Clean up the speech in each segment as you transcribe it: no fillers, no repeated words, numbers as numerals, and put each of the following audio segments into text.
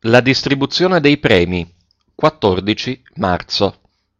La distribuzione dei premi. 14 marzo.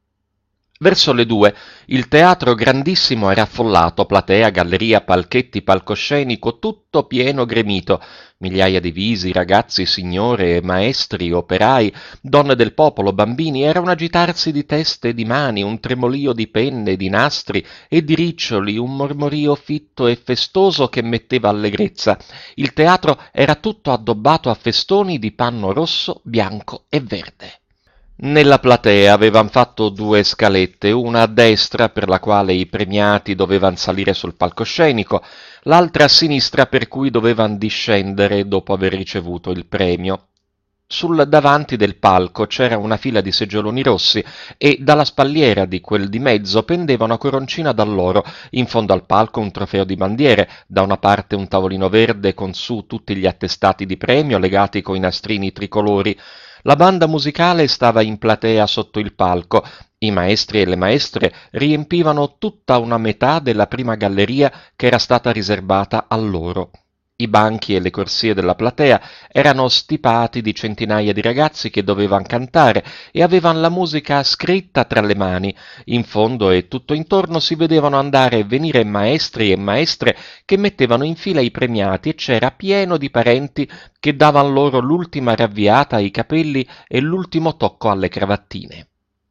Verso le 2 il teatro grandissimo era affollato, platea, galleria, palchetti, palcoscenico, tutto pieno gremito. Migliaia di visi, ragazzi, signore, maestri, operai, donne del popolo, bambini, era un agitarsi di teste e di mani, un tremolio di penne, di nastri e di riccioli, un mormorio fitto e festoso che metteva allegrezza. Il teatro era tutto addobbato a festoni di panno rosso, bianco e verde. Nella platea avevan fatto 2 scalette, una a destra per la quale i premiati dovevan salire sul palcoscenico, l'altra a sinistra per cui dovevan discendere dopo aver ricevuto il premio. Sul davanti del palco c'era una fila di seggioloni rossi e dalla spalliera di quel di mezzo pendeva una coroncina d'alloro, in fondo al palco un trofeo di bandiere, da una parte un tavolino verde con su tutti gli attestati di premio legati coi nastrini tricolori. La banda musicale stava in platea sotto il palco. I maestri e le maestre riempivano tutta una metà della prima galleria che era stata riservata a loro. I banchi e le corsie della platea erano stipati di centinaia di ragazzi che dovevan cantare e avevan la musica scritta tra le mani. In fondo e tutto intorno si vedevano andare e venire maestri e maestre che mettevano in fila i premiati e c'era pieno di parenti che davan loro l'ultima ravviata ai capelli e l'ultimo tocco alle cravattine.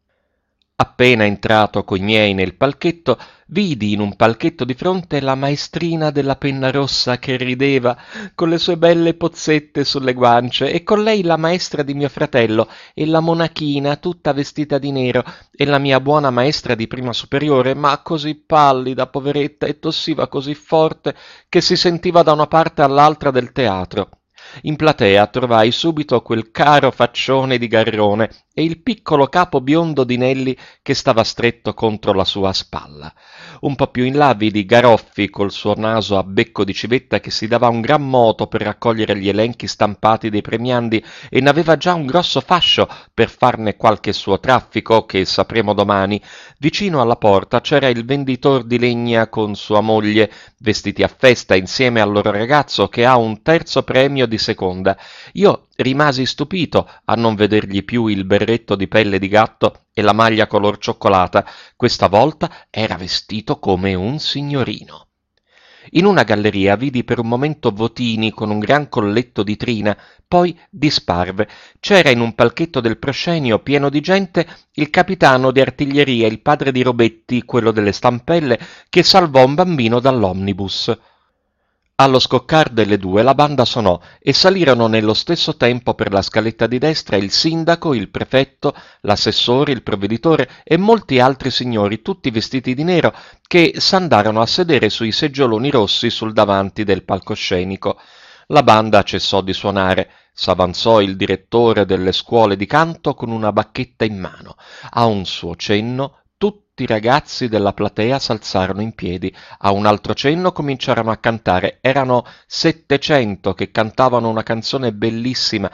Appena entrato coi miei nel palchetto, vidi in un palchetto di fronte la maestrina della penna rossa che rideva, con le sue belle pozzette sulle guance, e con lei la maestra di mio fratello, e la monachina tutta vestita di nero, e la mia buona maestra di prima superiore, ma così pallida, poveretta, e tossiva così forte che si sentiva da una parte all'altra del teatro. In platea trovai subito quel caro faccione di Garrone e il piccolo capo biondo di Nelli che stava stretto contro la sua spalla. Un po' più in là vidi Garoffi col suo naso a becco di civetta che si dava un gran moto per raccogliere gli elenchi stampati dei premiandi e n'aveva già un grosso fascio per farne qualche suo traffico che sapremo domani. Vicino alla porta c'era il venditor di legna con sua moglie, vestiti a festa insieme al loro ragazzo che ha un terzo premio di seconda. Io rimasi stupito a non vedergli più il berretto di pelle di gatto e la maglia color cioccolata. Questa volta era vestito come un signorino. In una galleria vidi per un momento Votini con un gran colletto di trina, poi disparve. C'era in un palchetto del proscenio pieno di gente il capitano di artiglieria, il padre di Robetti, quello delle stampelle, che salvò un bambino dall'omnibus. Allo scoccar delle 2 la banda sonò e salirono nello stesso tempo per la scaletta di destra il sindaco, il prefetto, l'assessore, il provveditore e molti altri signori, tutti vestiti di nero, che s'andarono a sedere sui seggioloni rossi sul davanti del palcoscenico. La banda cessò di suonare. S'avanzò il direttore delle scuole di canto con una bacchetta in mano. A un suo cenno tutti i ragazzi della platea s'alzarono in piedi. A un altro cenno cominciarono a cantare. Erano 700 che cantavano una canzone bellissima,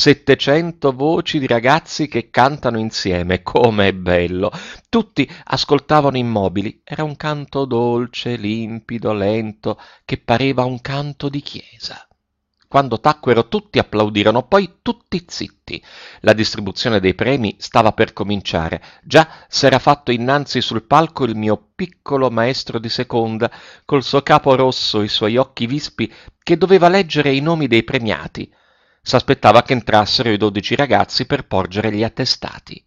700 voci di ragazzi che cantano insieme. Com'è bello! Tutti ascoltavano immobili. Era un canto dolce, limpido, lento, che pareva un canto di chiesa. Quando tacquero tutti applaudirono, poi tutti zitti. La distribuzione dei premi stava per cominciare. Già s'era fatto innanzi sul palco il mio piccolo maestro di seconda, col suo capo rosso, i suoi occhi vispi, che doveva leggere i nomi dei premiati. S'aspettava che entrassero i 12 ragazzi per porgere gli attestati.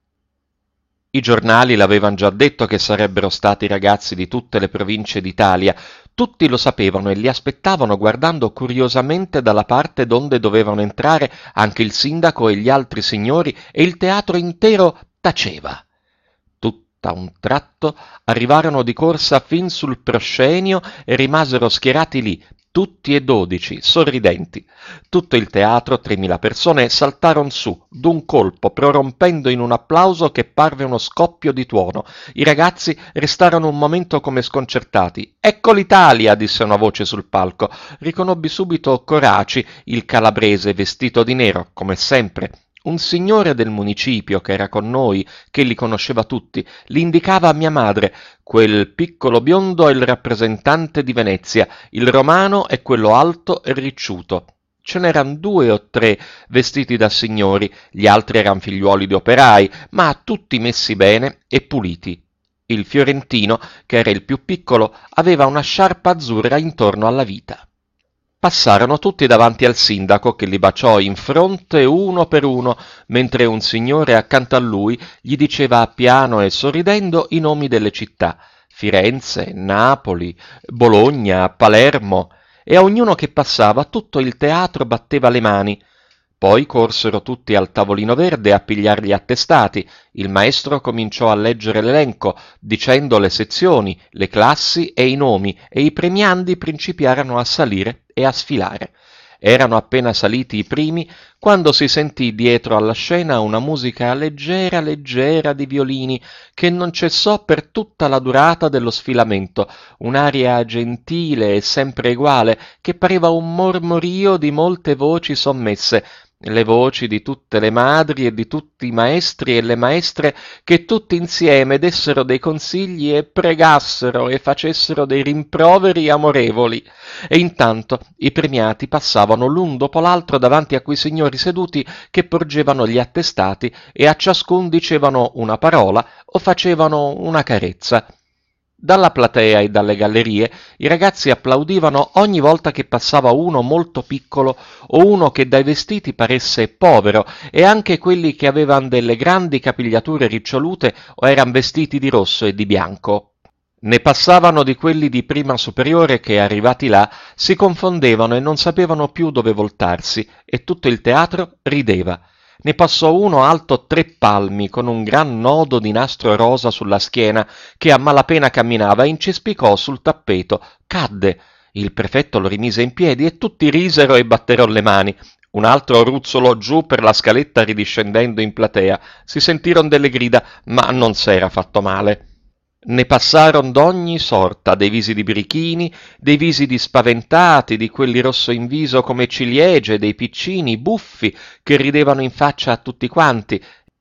I giornali l'avevan già detto che sarebbero stati ragazzi di tutte le province d'Italia. Tutti lo sapevano e li aspettavano guardando curiosamente dalla parte donde dovevano entrare anche il sindaco e gli altri signori e il teatro intero taceva. Tutto a un tratto arrivarono di corsa fin sul proscenio e rimasero schierati lì, tutti e 12, sorridenti. Tutto il teatro, 3.000 persone, saltaron su, d'un colpo, prorompendo in un applauso che parve uno scoppio di tuono. I ragazzi restarono un momento come sconcertati. «Ecco l'Italia!» disse una voce sul palco. Riconobbi subito Coraci, il calabrese, vestito di nero, come sempre. Un signore del municipio che era con noi, che li conosceva tutti, li indicava a mia madre. Quel piccolo biondo è il rappresentante di Venezia, il romano è quello alto e ricciuto. Ce n'eran 2 o 3 vestiti da signori, gli altri eran figliuoli di operai, ma tutti messi bene e puliti. Il fiorentino, che era il più piccolo, aveva una sciarpa azzurra intorno alla vita. Passarono tutti davanti al sindaco, che li baciò in fronte uno per uno, mentre un signore accanto a lui gli diceva piano e sorridendo i nomi delle città: Firenze, Napoli, Bologna, Palermo, e a ognuno che passava tutto il teatro batteva le mani. Poi corsero tutti al tavolino verde a pigliar gli attestati. Il maestro cominciò a leggere l'elenco, dicendo le sezioni, le classi e i nomi, e i premiandi principiarono a salire e a sfilare. Erano appena saliti i primi quando si sentì dietro alla scena una musica leggera leggera di violini che non cessò per tutta la durata dello sfilamento, un'aria gentile e sempre eguale che pareva un mormorio di molte voci sommesse, le voci di tutte le madri e di tutti i maestri e le maestre che tutti insieme dessero dei consigli e pregassero e facessero dei rimproveri amorevoli. E intanto i premiati passavano l'un dopo l'altro davanti a quei signori seduti che porgevano gli attestati e a ciascun dicevano una parola o facevano una carezza. Dalla platea e dalle gallerie i ragazzi applaudivano ogni volta che passava uno molto piccolo o uno che dai vestiti paresse povero, e anche quelli che avevan delle grandi capigliature ricciolute o eran vestiti di rosso e di bianco. Ne passavano di quelli di prima superiore che, arrivati là, si confondevano e non sapevano più dove voltarsi, e tutto il teatro rideva. Ne passò uno alto 3 palmi, con un gran nodo di nastro rosa sulla schiena, che a malapena camminava e incespicò sul tappeto, cadde. Il prefetto lo rimise in piedi e tutti risero e batterono le mani. Un altro ruzzolò giù per la scaletta ridiscendendo in platea. Si sentirono delle grida, ma non s'era fatto male. Ne passaron d'ogni sorta, dei visi di birichini, dei visi di spaventati, di quelli rosso in viso come ciliegie, dei piccini, buffi, che ridevano in faccia a tutti quanti,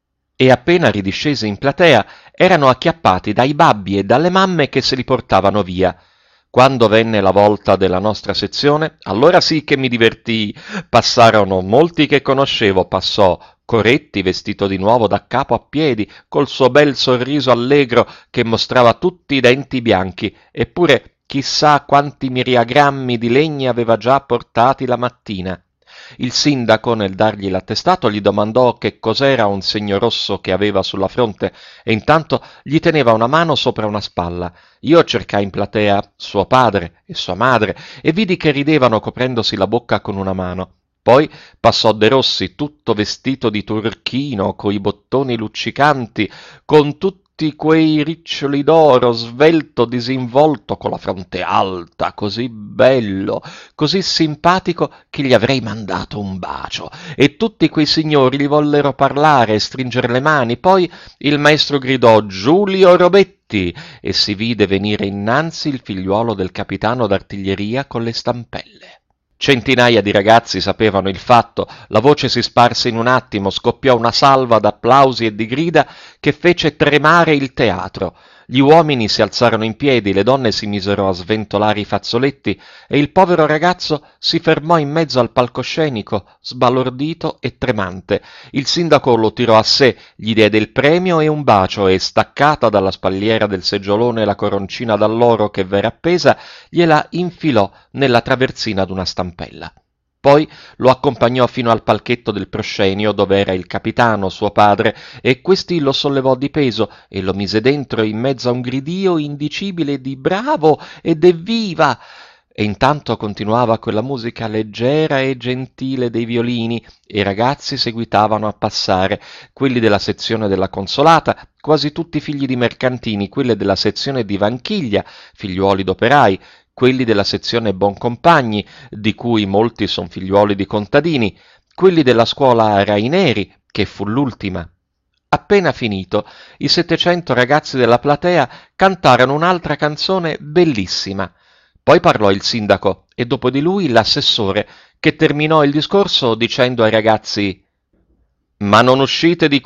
e appena ridiscesi in platea erano acchiappati dai babbi e dalle mamme che se li portavano via. Quando venne la volta della nostra sezione, allora sì che mi divertii. Passarono molti che conoscevo, passò Coretti vestito di nuovo da capo a piedi, col suo bel sorriso allegro che mostrava tutti i denti bianchi, eppure chissà quanti miriagrammi di legna aveva già portati la mattina. Il sindaco, nel dargli l'attestato, gli domandò che cos'era un segno rosso che aveva sulla fronte, e intanto gli teneva una mano sopra una spalla. Io cercai in platea suo padre e sua madre e vidi che ridevano coprendosi la bocca con una mano. Poi passò De Rossi, tutto vestito di turchino, coi bottoni luccicanti, con tutti quei riccioli d'oro, svelto, disinvolto, con la fronte alta, così bello, così simpatico che gli avrei mandato un bacio. E tutti quei signori gli vollero parlare e stringere le mani. Poi il maestro gridò «Giulio Robetti!» e si vide venire innanzi il figliuolo del capitano d'artiglieria con le stampelle. Centinaia di ragazzi sapevano il fatto, la voce si sparse in un attimo, scoppiò una salva d'applausi e di grida che fece tremare il teatro. Gli uomini si alzarono in piedi, le donne si misero a sventolare i fazzoletti e il povero ragazzo si fermò in mezzo al palcoscenico, sbalordito e tremante. Il sindaco lo tirò a sé, gli diede il premio e un bacio e, staccata dalla spalliera del seggiolone la coroncina d'alloro che v'era appesa, gliela infilò nella traversina d'una stampella. Poi lo accompagnò fino al palchetto del proscenio, dove era il capitano, suo padre, e questi lo sollevò di peso e lo mise dentro in mezzo a un gridio indicibile di «Bravo!» ed «Evviva!». E intanto continuava quella musica leggera e gentile dei violini, e i ragazzi seguitavano a passare, quelli della sezione della Consolata, quasi tutti figli di mercantini, quelli della sezione di Vanchiglia, figliuoli d'operai, quelli della sezione Boncompagni, di cui molti son figliuoli di contadini, quelli della scuola Raineri, che fu l'ultima. Appena finito, i 700 ragazzi della platea cantarono un'altra canzone bellissima. Poi parlò il sindaco e dopo di lui l'assessore, che terminò il discorso dicendo ai ragazzi «Ma non uscite di qui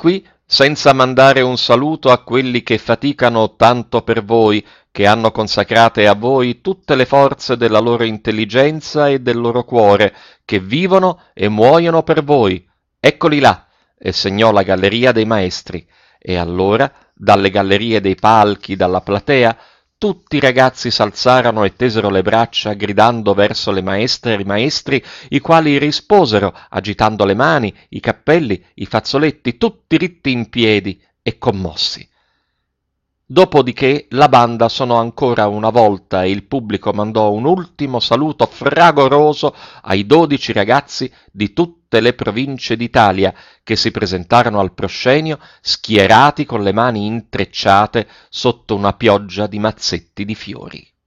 senza mandare un saluto a quelli che faticano tanto per voi, che hanno consacrate a voi tutte le forze della loro intelligenza e del loro cuore, che vivono e muoiono per voi. Eccoli là, e segnò la galleria dei maestri. E allora, dalle gallerie dei palchi, dalla platea, tutti i ragazzi s'alzarono e tesero le braccia, gridando verso le maestre e i maestri, i quali risposero, agitando le mani, i cappelli, i fazzoletti, tutti ritti in piedi e commossi. Dopodiché la banda sonò ancora una volta e il pubblico mandò un ultimo saluto fragoroso ai 12 ragazzi di tutte le province d'Italia che si presentarono al proscenio schierati con le mani intrecciate sotto una pioggia di mazzetti di fiori.